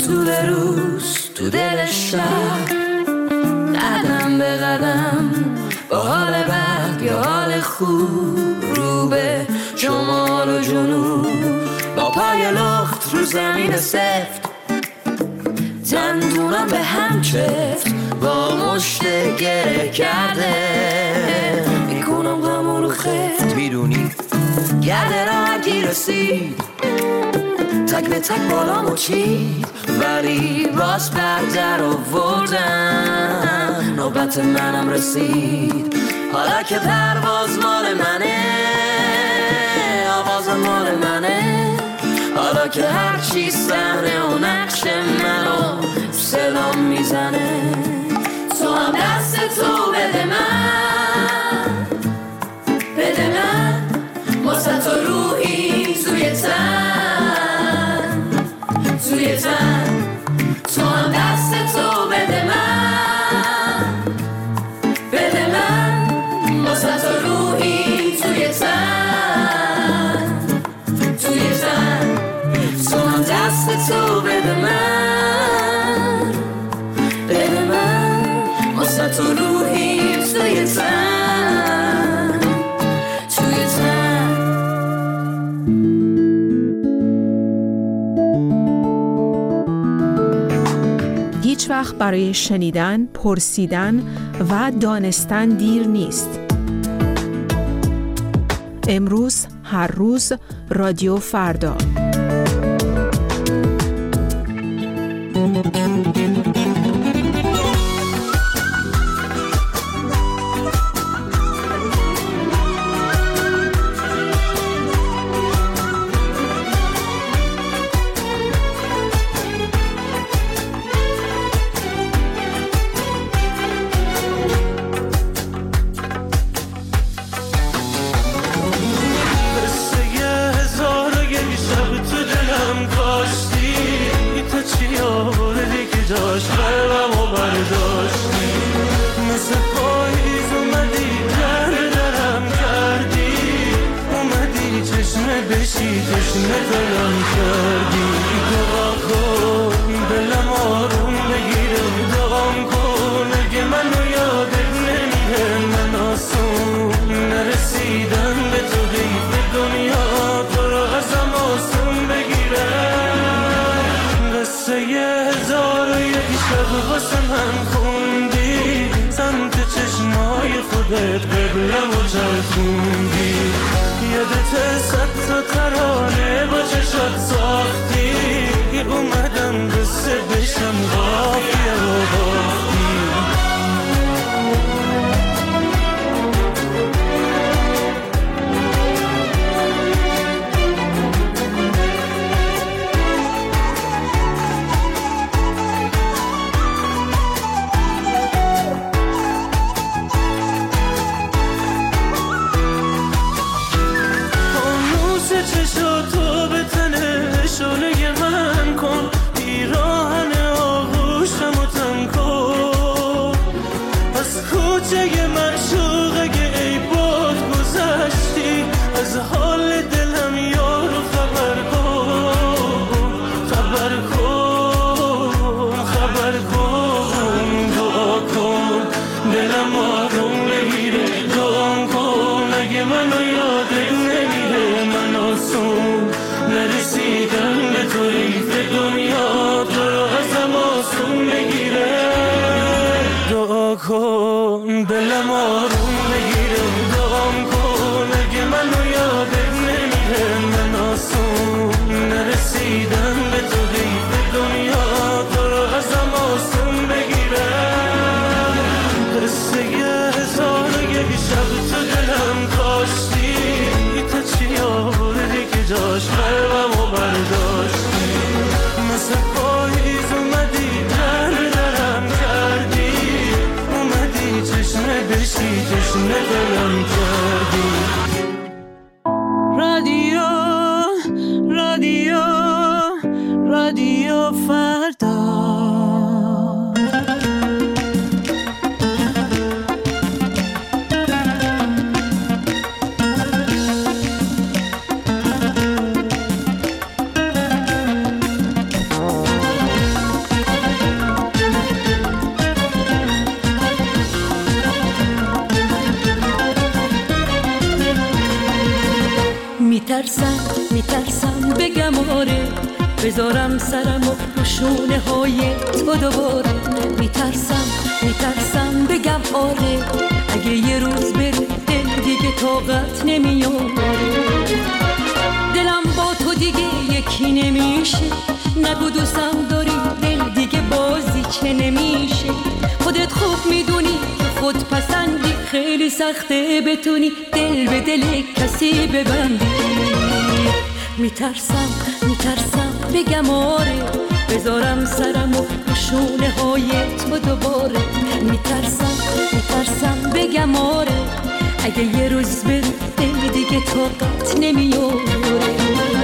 طول روز تو دل شهر، قدم به قدم با حال بد یا حال خوب، رو به شمال و جنوب، با پای لخت رو زمین سفت، دندونم به هم چفت با مشت گره کرده، میکنم غمون رو خفت، میدونی گرده راحتی رسید، تک به تک بالامو چید، ولی باز بردر آوردن، نوبت منم رسید، حالا که پرواز مال منه، آواز مال منه، حالا که هرچی صحنه و نقش منو صدام میزنه، تو هم دست تو بده من، بده من، واسه تو روحی توی تن، توی تن، تو هم دست تو بده من، بده من، واسه تو روحی توی تن، توی تن، تو هم دست تو بده من، بده من، واسه تو روحی توی تن، توی تن. هیچ وقت برای شنیدن، پرسیدن و دانستن دیر نیست. امروز، هر روز، رادیو فردا. رادیو فردا. بگم آره، بذارم سرمو رو شونه های تو دوباره. میترسم بگم آره، اگه یه روز بری دل دیگه طاقت نمیاره. دلم با تو دیگه یکی نمیشه، نگو دوستم داری دل دیگه بازی چه نمیشه. خودت خوب میدونی که خود پسندی، خیلی سخته بتونی دل به دل کسی ببندی. میترسم بگم آره، بذارم سرمو رو شونه های تو دوباره. میترسم بگم آره، اگه یه روز بری دل دیگه طاقت نمیاره.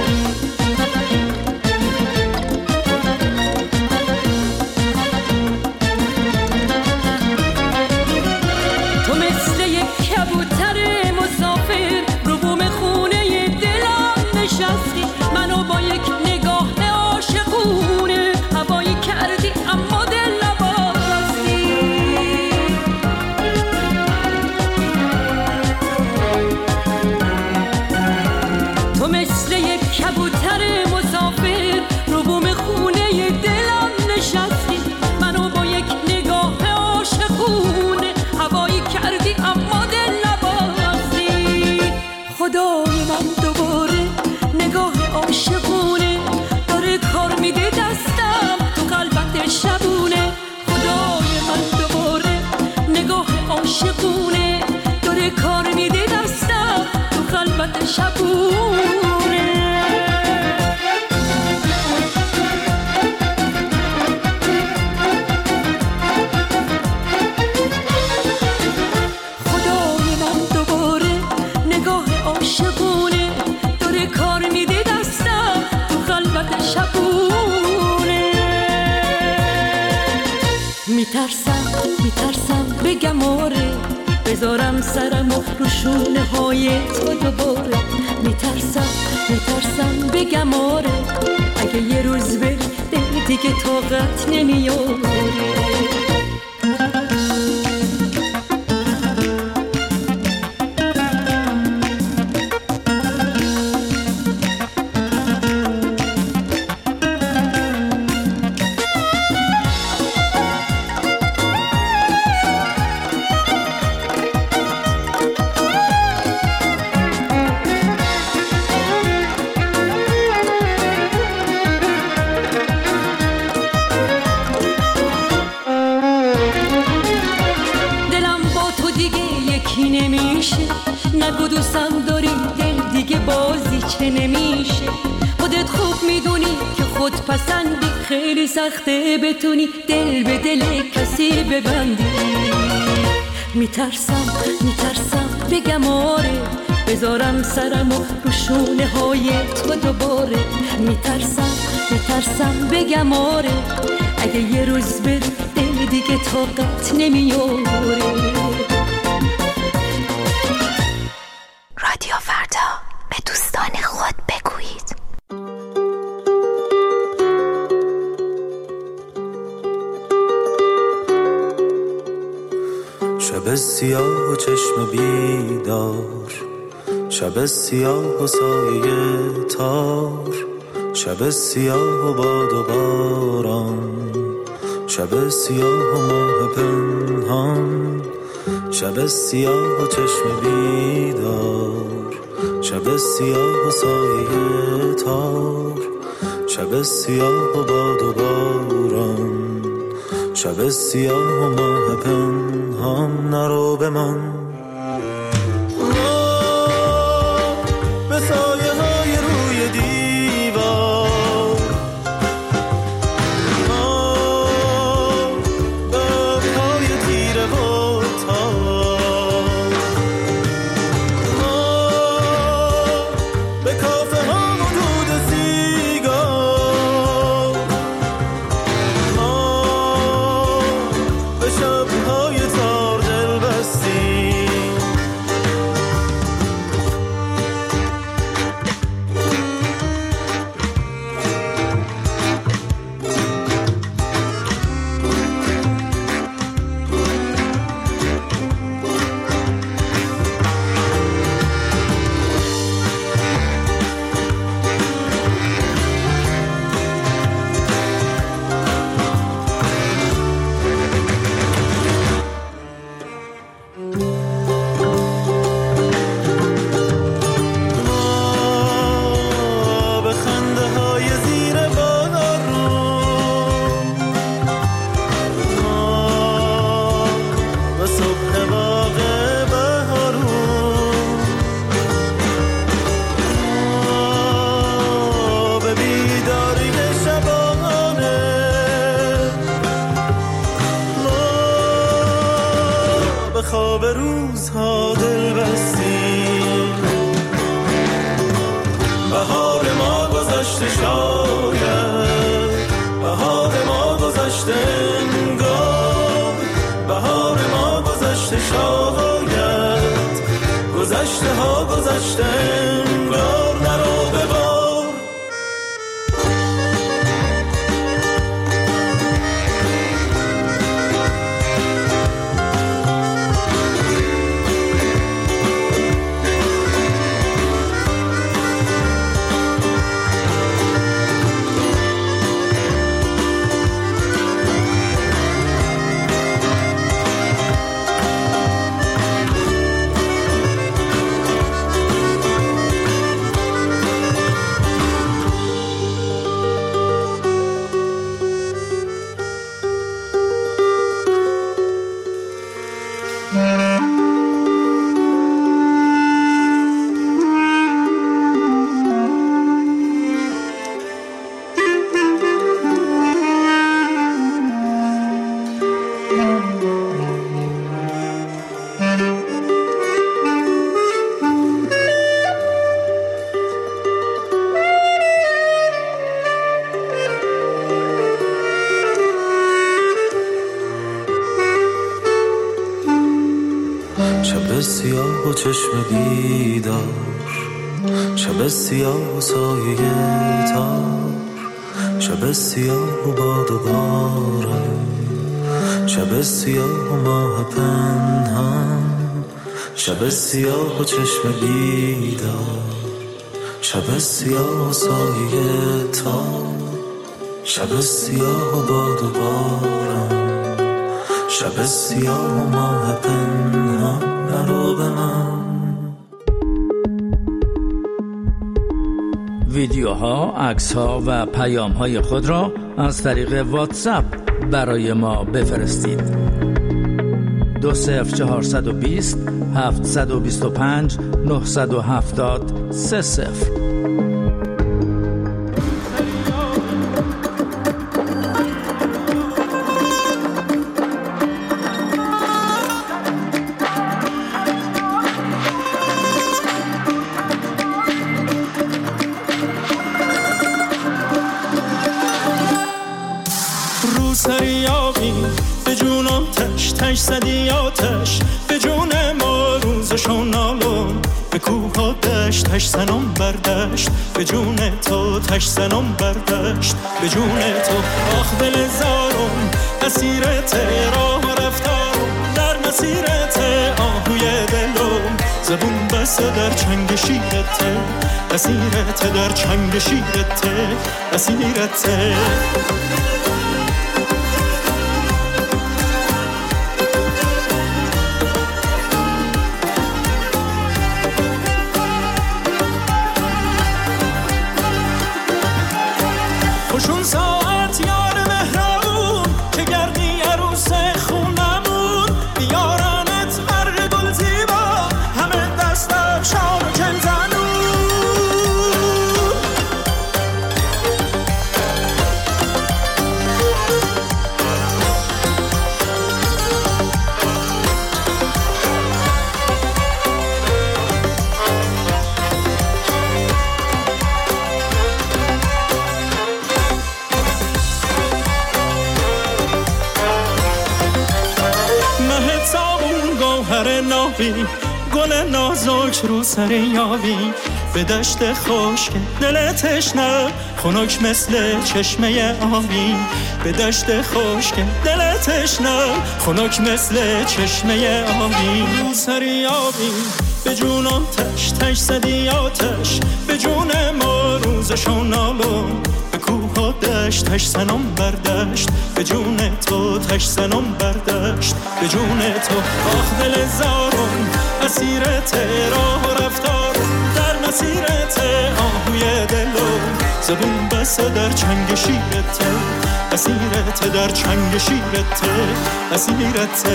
میترسم بگم آره، بذارم سرمو رو شونه های تو دوباره. میترسم بگم آره، اگه یه روز بری دل دیگه طاقت نمیاره. نگو دوستم داری دل دیگه بازی چه نمیشه. خودت خوب میدونی که خود پسندی، خیلی سخته بتونی دل به دل کسی ببندی. میترسم بگم آره، بذارم سرمو رو شونه های تو دوباره. میترسم بگم آره، اگه یه روز بری دل دیگه طاقت نمیاره. رادیو فردا، به دوستان خود بگویید. شب سیاه و چشم بیدار، شب سیاه و سایه تار، شب سیاه و باد و باران، شب سیاه و ماه پنهان، شب سیاه و چشم بیدار، شب سیاه و سایه تار، شب سیاه و باد و باران، شب سیاه و ماه پنهان. نرو بمان به سایه های روی دیوار، به پای تیره و تار، به کافه ها و دود سیگار، به شبهای تار دل بستی. گذاشتم بار نرو به بار. شب سیاه و چشم بیدار، شب سیاه و سایه تار، شب سیاه و باد و باران، شب سیاه و ماه پنهان، شب سیاه و چشم بیدار، شب سیاه و سایه تار، شب سیاه و باد و باران، شب سیاه و ماه پنهان. نرو به من. ویدیوها، عکس‌ها و پیام‌های خود را از طریق واتساپ برای ما بفرستید. 20420 725 970 30. سریابی به جونم تش تش زدی آتش، به جون ما روزشون نالون، به کوه ها دشت تش زنم بردشت، به جون تو تش زنم بردشت، به جون تو آخ دل زارم اسیرت راه رفتارم، در مسیرت آهوی دلم، زبون بسته در چنگ شیرت، اسیرت در چنگ شیرت، اسیرت. خوشون ساعت یار مهربون که گردی عروس خونمون، بیارنت بر گل زیبا همه دست افشان و چنزنون. گل نازک رو سر یابی، به دشت خشک دل تشنه خنک مثل چشمه آبی، به دشت خشک دل تشنه خنک مثل چشمه آبی. رو سر یابی به جونم تش تش زدی آتش، به جون ما روزشون نالون، به کوه ها دشت تش زنم بردشت، به جون تو تش زنم بردشت، به جون تو آخ دل زارم اسیرت راه رفتار، در مسیرت آهوی دلم، زبون بسته در چنگ شیرت، اسیرت در چنگ شیرت، اسیرت.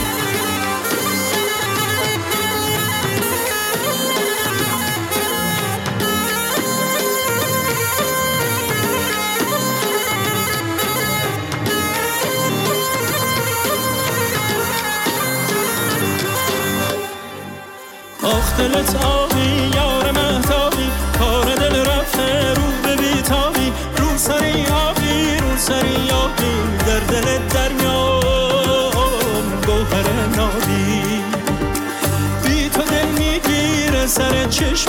آخ دلت آبی یار مهتابی، کار دل رفته رو به بیتابی، رو سری آبی رو سری آبی، در دلت دریام گوهر نابی، بی تو دل میگیره سر چشم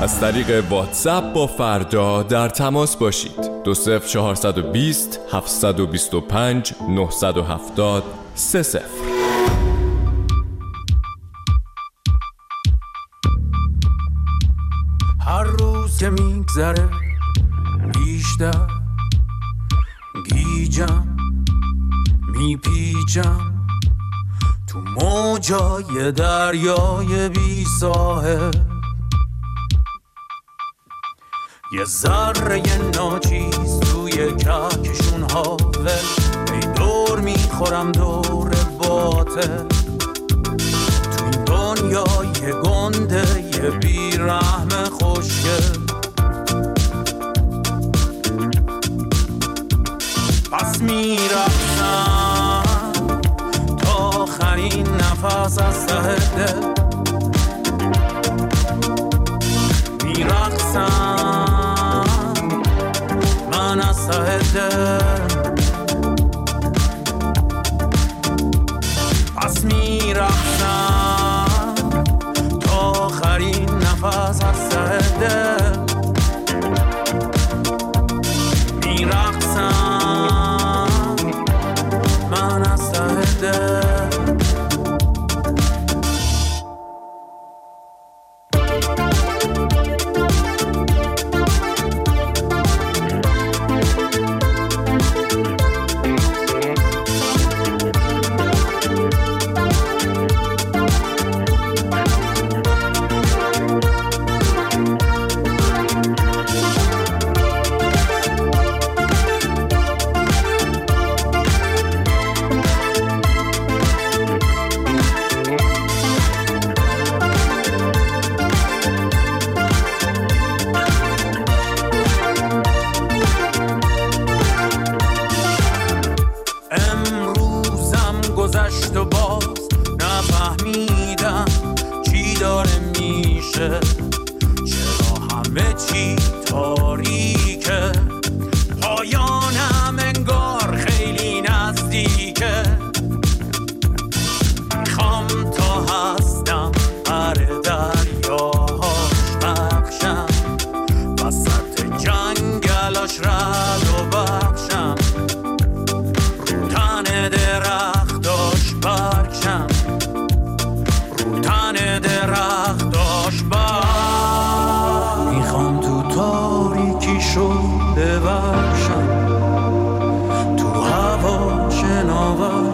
از طریق واتساپ با فردا در تماس باشید. 20420 725 970 30. هر روز که میگذره بیشتر گیجم میپیچم تو موجای دریای بی ساحل. یه ذره ناچیز توی کهکشون هاول، ای دور میخورم دور باطل. تو این دنیای گنده یه بیرحم خوشگل. پس میرفتم تا آخرین نفس از ته دل. میرقصم من از ته دل. پس میرقصم تا آخرین نفس از ته دل. میرقصم من از ته دل. گذشت و باز نفهمیدم چی داره میشه. چرا همه چی تاریکه، پایانم انگار خیلی نزدیکه. میخوام تا هستم هر دریاهاش بخشم، وسط جنگلاش رد و بخشم. رو تن درختاش برچم، رو تن درختاش برچم. میخوام تو تاریکی شده بخشم، تو هوا شناور،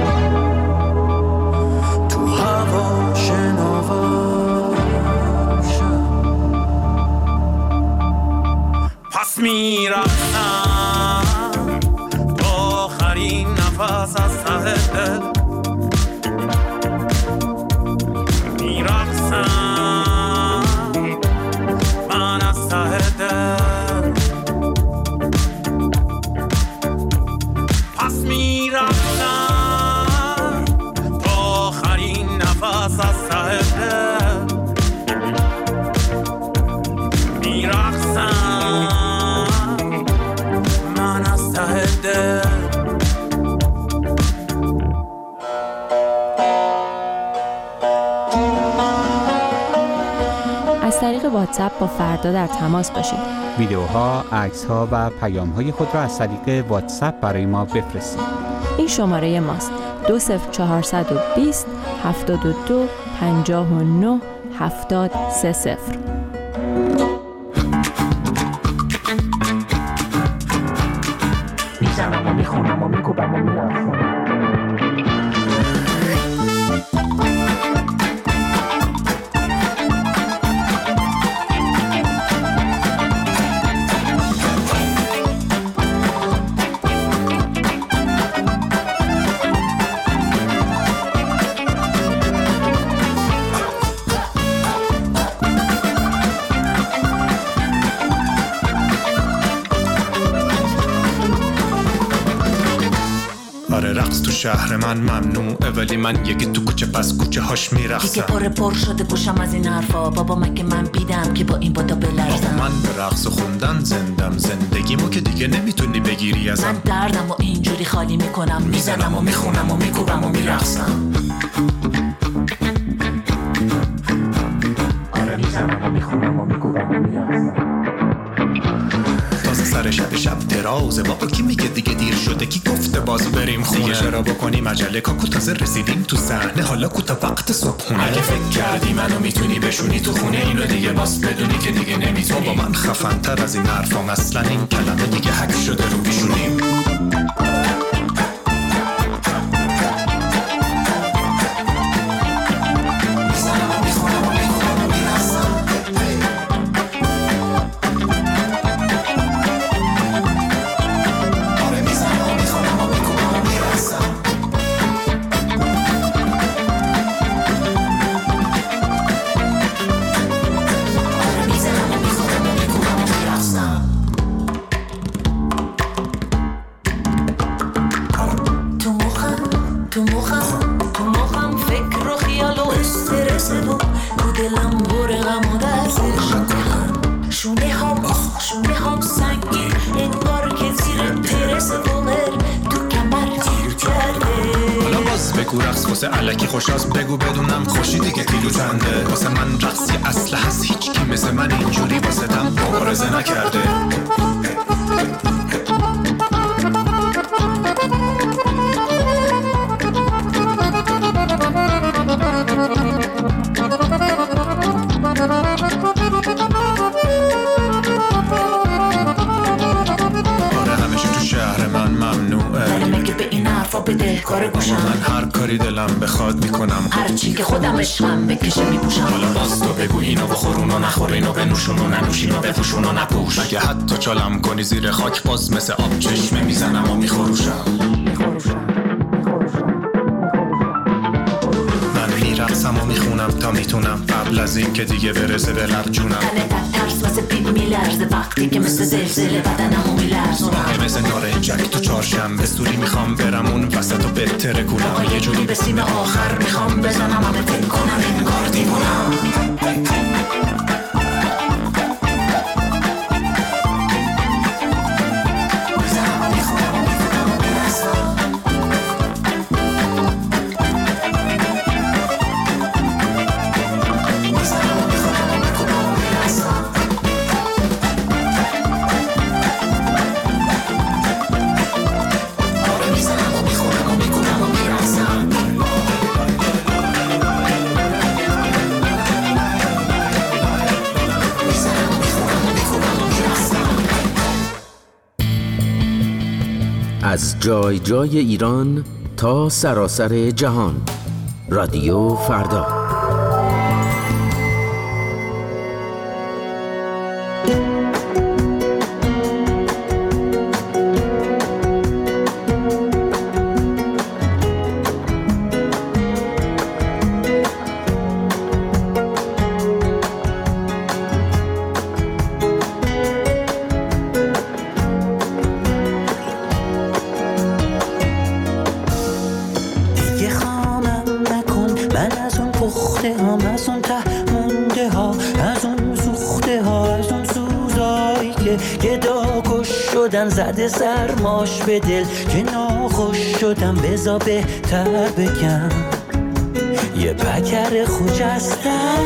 تو هوا شناور شم. پس میرفتم تا آخرین نفس از ته دل. میرقصم من از ته دل. پس میرقصم تا آخرین نفس از ته دل. میرقصم من از ته دل. از طریق واتساپ با فردا در تماس باشید. ویدیوها، عکس‌ها و پیام‌های خود را از طریق واتساپ برای ما بفرستید. این شماره ماست: 20420 72 59 70 30. میزنم و میخونم و میکوبم و میرخونم. رقص تو شهر من ممنوعه، ولی من یکی تو کوچه پس کوچه هاش میرقصم. دیگه پر شده گوشم از این حرفا. بابا مگه من بیدم که با این بادا بلرزم. من به رقص و خوندن زندم، زندگیمو که دیگه نمیتونی بگیری ازم. من دردم و اینجوری خالی میکنم، میزنم و میخونم و میکوبم و میرقصم. آره میزنم و میخونم و میگویم و میرسم. تازه سر شب درازه بابا کی میگه دیگه دیر شده کی گفته باز بریم خونه دیگه چرا بکنیم عجله کاکو تازه رسیدیم تو صحنه حالا کوتا وقت صبحونه اگه فکر کردی منو میتونی بشونی تو خونه اینو دیگه باز بدونی که دیگه نمیتونی با من خفن تر از این حرفام اصلا این کلمه دیگه حک شده رو بیشونیم الکی خوش از بگو بدونم خوشی دیگه کیلو چنده واسه من رقصی اصل هست هیچ کی مثل من اینجوری واسه تم مبارزه نکرده من هر کاری دلم بخواد میکنم هر چی که خودم عشقم بکشه میپوشم حالا باز تو بگو اینو بخورون و نخورین و بنوشون و ننوشین و بپوشون و نپوش اگه حتی چالم کنی زیر خاک باز مثل آب چشمه میزنم و میخوروشم من میرقصم و میخونم تا میتونم قبل از این که دیگه برسه به لب جونم ترس واسه پیپ میلرزه وقتی که مثل زلزله بدنمو میلرزونم مثل نارنجک تو چهارشنبه سوری میخوام برم اون وسط و بهتره گولم یه جوری به سیم آخر میخوام بزنم همه فکر کنم انگار دیوونم از جای جای ایران تا سراسر جهان رادیو فردا زده سرماش به دل که ناخوش شدم بزا بهتر بگم یه بکر خوجستم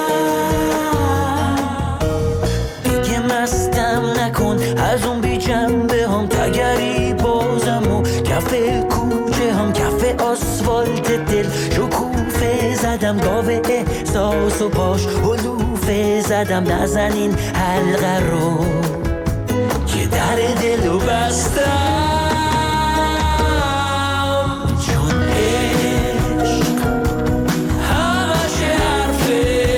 دیگه مستم نکن از اون بی جنبه هم تگری بازم و کف کوچه هم کف آسفالت دل شکوفه زدم گاوه احساس و باش علوفه زدم نزن این حلقه رو که در دلو بستم چون عشق همش حرفه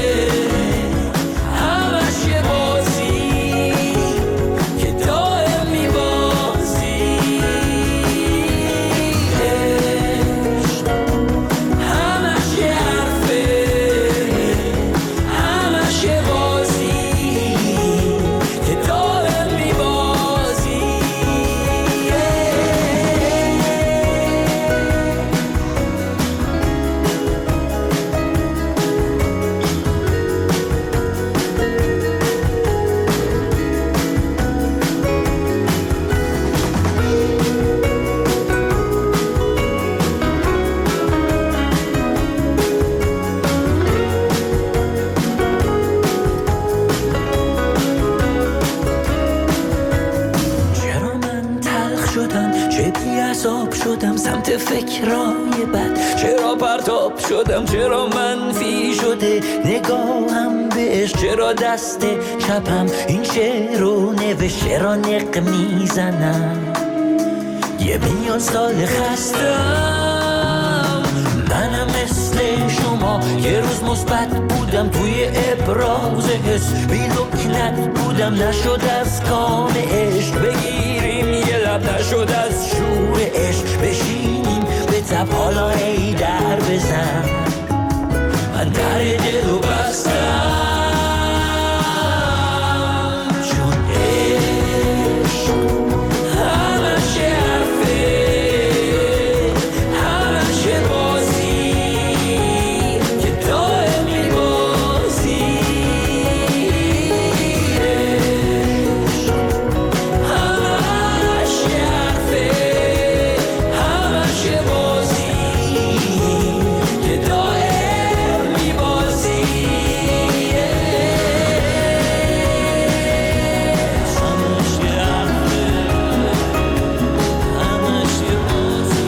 همش بازی که دائم میبازی عشق همش حرفه همش بازی که حساب شدم سمت فکرای بد، چرا پرتاب شدم، چرا منفی شده نگاهم بهش، چرا دست چپم این شعر رو نوشت، چرا نق میزنم 1,000,000 سال خستم. منم مثل شما یه روز مثبت بودم توی ابراز حس، بی لکنت بودم نشد از کام عشق بگیریم یه لب، نشد از شور عشق بشینیم به تب، حالا ای در بزن من در دلو بستم، چون عشق همش حرفه، همش بازی که دائم میبازی، عشق همش حرفه، همش بازی که دائم میبازی، همش حرفه، همش بازی.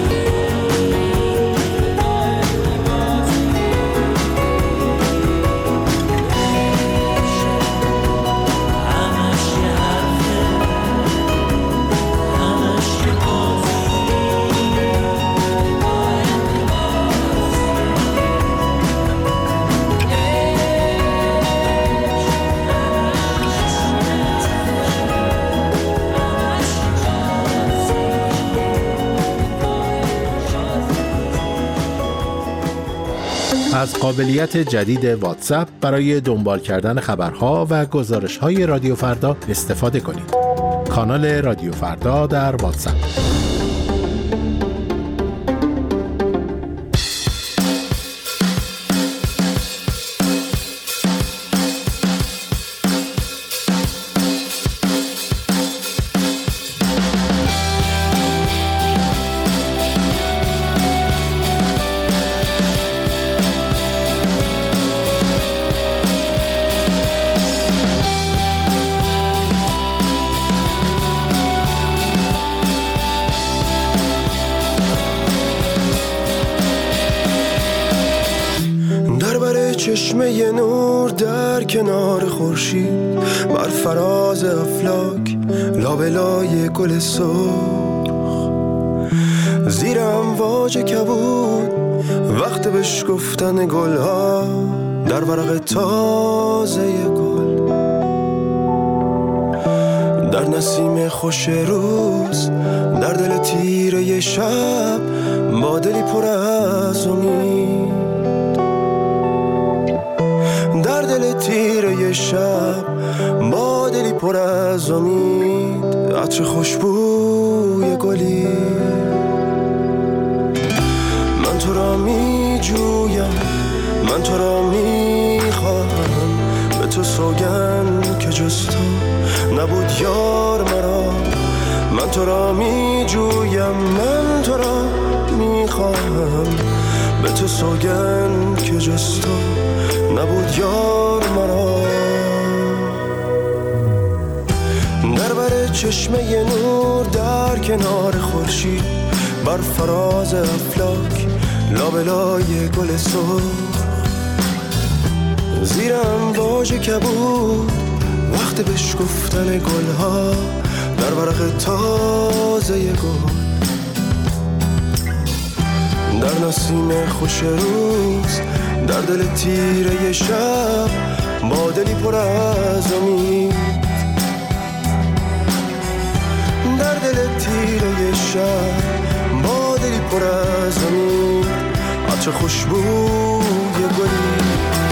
از قابلیت جدید واتساپ برای دنبال کردن خبرها و گزارش‌های رادیو فردا استفاده کنید. کانال رادیو فردا در واتساپ. چشمه نور در کنار خورشید، بر فراز افلاک لابلای گل سرخ، زیر امواج کبود وقت بشکفتن گلها در ورق تازه گل، در نسیم خوش روز، در دل تیره شب با دلی پر از امید، در دل تیره شب با دلی پر از امید، عطر خوشبوی گلی. من تو را می جویم، من تو را می خواهم، به تو سوگند که جز تو نبود یار مرا. من تو را می جویم، من تو را می خواهم، به تو سوگند که جز تو نبود یار مرا. در بر چشمه نور در کنار خورشید، بر فراز افلاک لابلای گل سرخ، زیر امواج کبود وقت بشکفتن گلها در ورق تازه گل، در نسیم خوش روز، در دل تیره شب با دلی پر از امید، در دل تیره شب با دلی پر از امید، عطر خوشبوی گلی.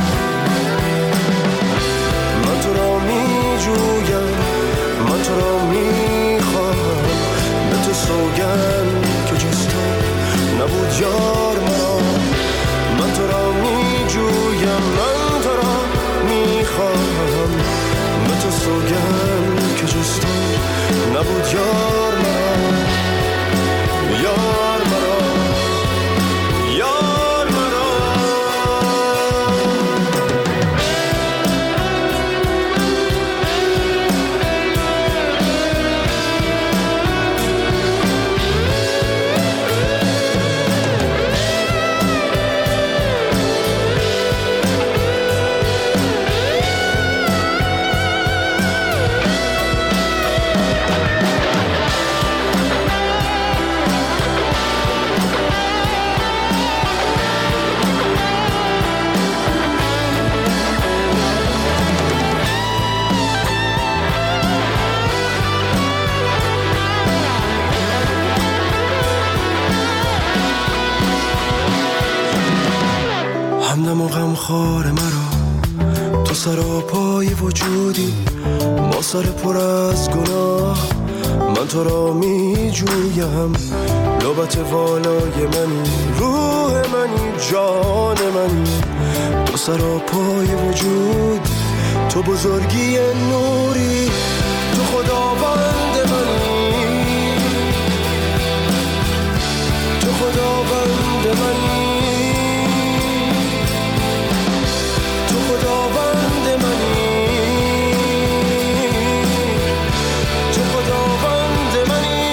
من تو را می جویم، من تو را می خواهم، به تو سوگند که جز تو نبود یار مرا. من تو را می جویم، من تو را می خواهم، به تو سوگند که جز تو نبود یار مرا، یار مرا، یار مرا. خار مرا، تو سراپای وجودی با سر پر از گناه. من تو را می جویم، لبت والای منی، روح منی، جان منی، تو سراپای وجود، تو بزرگی نوری، تو خداوند منی، تو خداوند منی، تو خداوند منی، تو خداوند منی،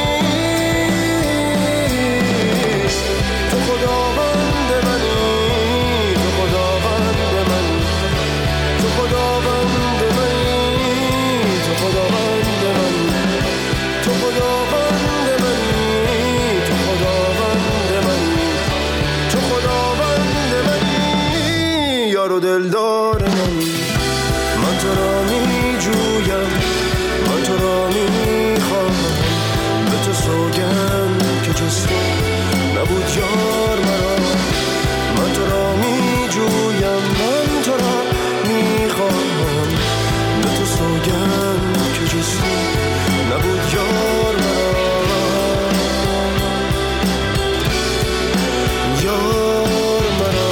تو خداوند منی، تو خداوند منی، تو خداوند منی، تو خداوند منی، تو خداوند منی، تو خداوند منی، تو خداوند منی، یار و دلدار منی. من تو را می جویم، من تو را می خواهم، به تو سوگند که جز تو نبود یار مرا. من تو را می جویم، من تو را می خواهم، به تو سوگند که جز تو نبود یار مرا. یار مرا،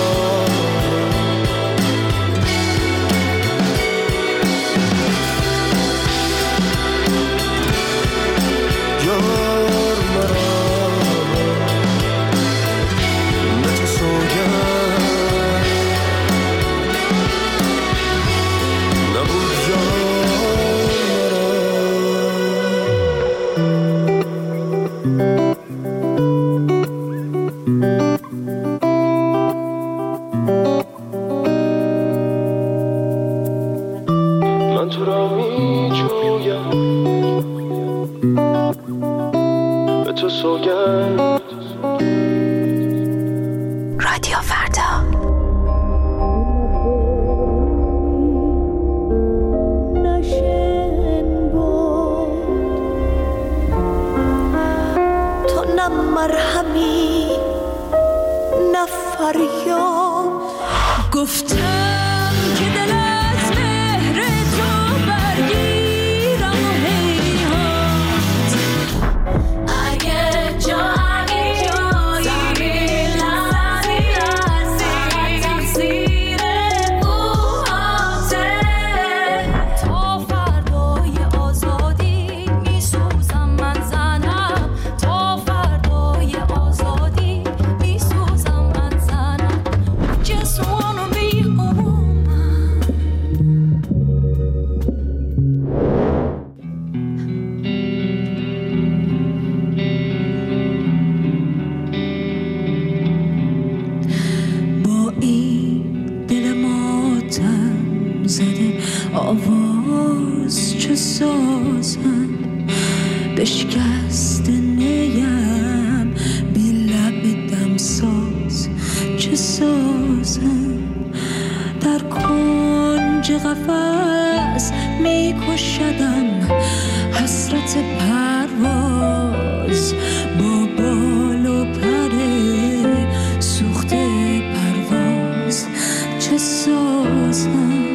یار مرا، به تو سوگند نبود یار مرا. من تو را می جویم، به تو سوگند. رادیو فردا. تو نه مرهمی نه فریاد، گفتم که دل از مهر تو برگیرم و هیهات. اگه جایی تقصیر موهاته، تا فردای آزادی میسوزم من زنم، تا فردای آزادی میسوزم من زنم. Just wanna be a woman. با این دل ماتم زده آواز چه سازم، بشکست نیم بی لب دمساز چه سازم. در کنج قفس میکشدم حسرت پرواز، با بال و پر سوخته پرواز چه سازم.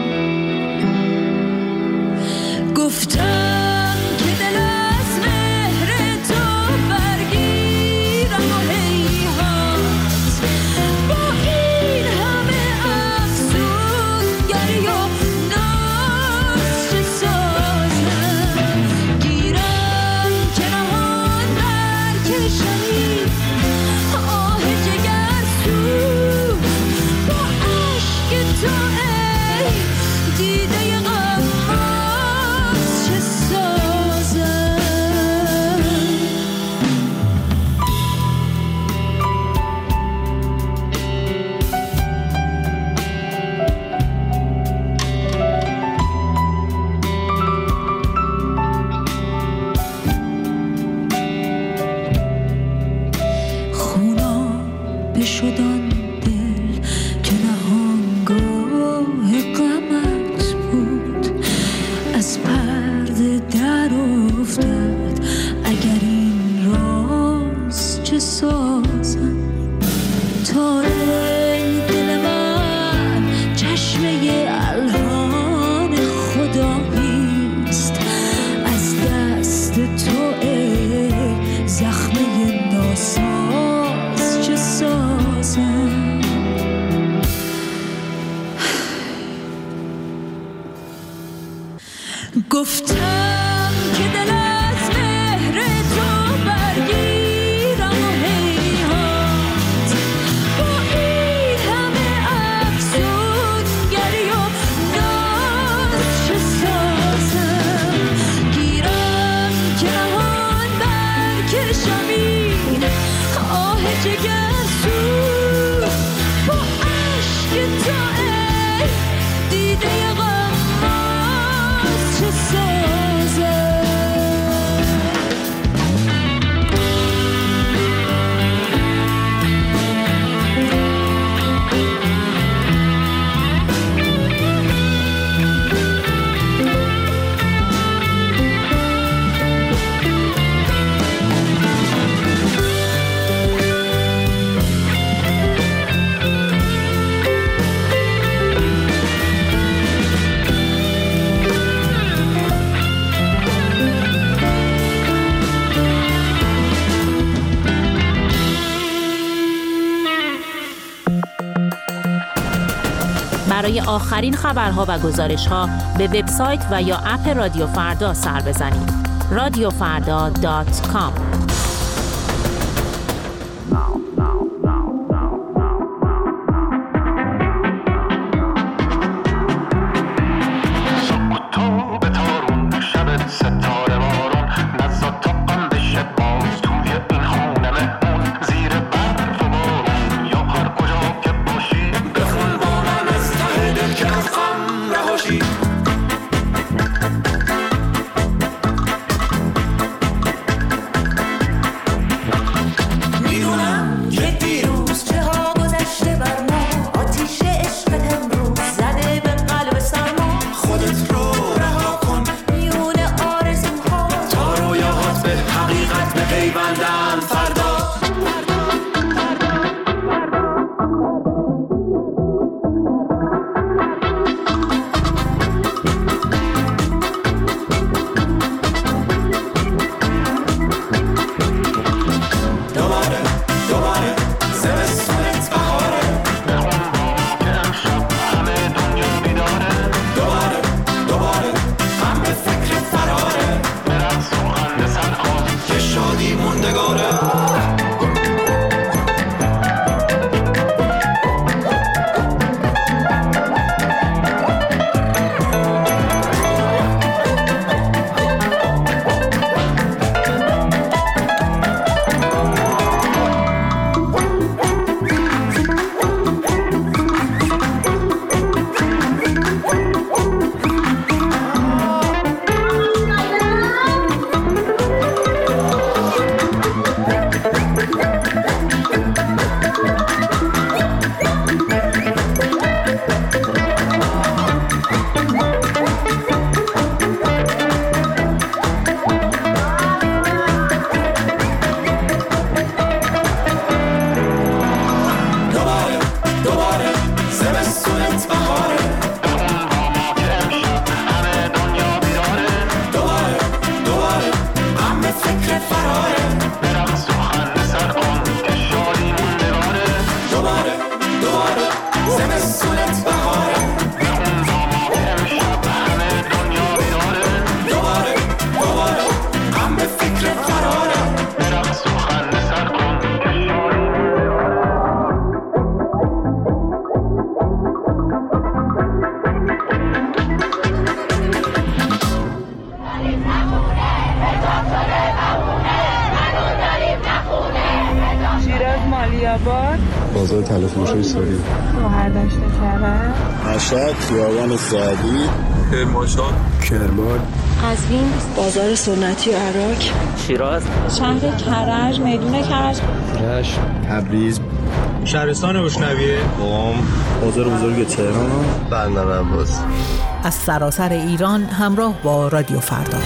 گفتم که دل از مهر تو برگیرم و هیهات، با این همه افسونگری و ناز چه سازم. گیرم که نهان برکشمی آه جگرسوز، با عشق تو ای دیده غماز چه سازم. خونابه شد آن دل که نهانگاه غمت بود، از پرده در افتاد اگر این راز چه سازم. تا ای دل من گفتم که دل از مهر تو برگیرم و هیهات با این همه افسونگری و ناز چه سازم گیرم که نهان برکشم این آه جگرسوز با عشق تو ای دیده غماز چه سازم برای آخرین خبرها و گزارش‌ها به وبسایت و یا اپ رادیو فردا سر بزنید. radiofarda.com بازار تلفروشی ساری مهردشت کرد مشهد خیابان سعدی کرمانشاه کرمان قزوین بازار سنتی و عراق شیراز شهر کرج میدون کرج رشت تبریز شهرستان روشنویه قم بازار بزرگ تهران بندر عباس از سراسر ایران همراه با رادیو فردا.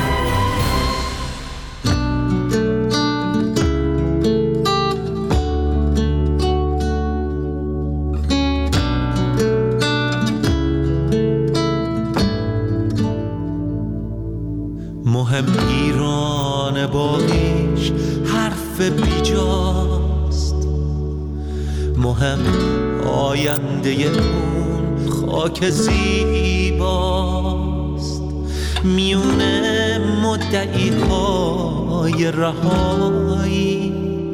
مهم ایران باقیش حرف بیجاست، مهم آینده اون خاک زیباست. میونه مدعی های رهایی،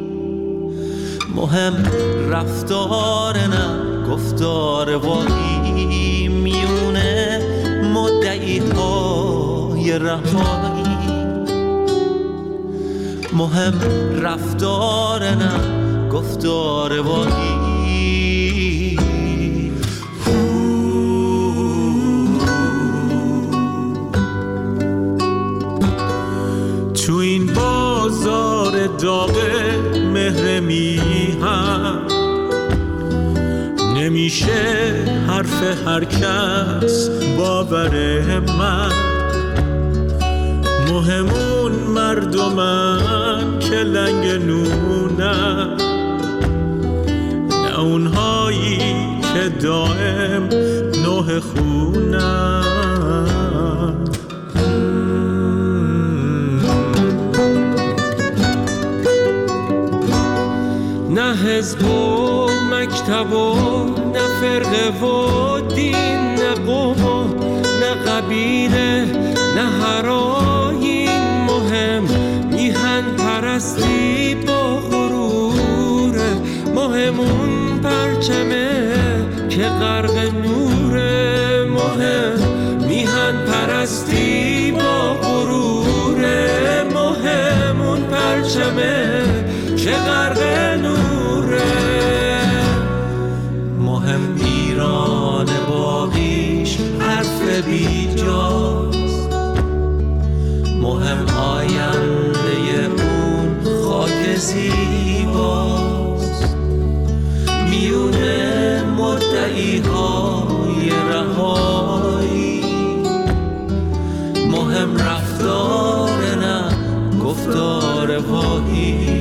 مهم رفتار نه گفتار واهی، میونه مدعی های رهایی، مهم رفتار نه گفتار واهی. تو این بازار داغ مهر میهم نمیشه حرف هر کس باور من، مهمون مردمن که لنگ نونن، نه اونهایی که دائم نوح خونن. نه حزب و مکتب و نه فرقه و دین، نه قوم و نه قبیله نه هر آیین، مهم میهن پرستی با غروره، مهم اون پرچمه که غرق نوره، مهم میهن پرستی با غروره، مهم اون پرچمه که غرق نوره، مهم ایران باقیش حرف بیجاست، مهم آینده اون خاک زیباست، میونه مدعی های رهایی، مهم رفتار نه گفتار واهی.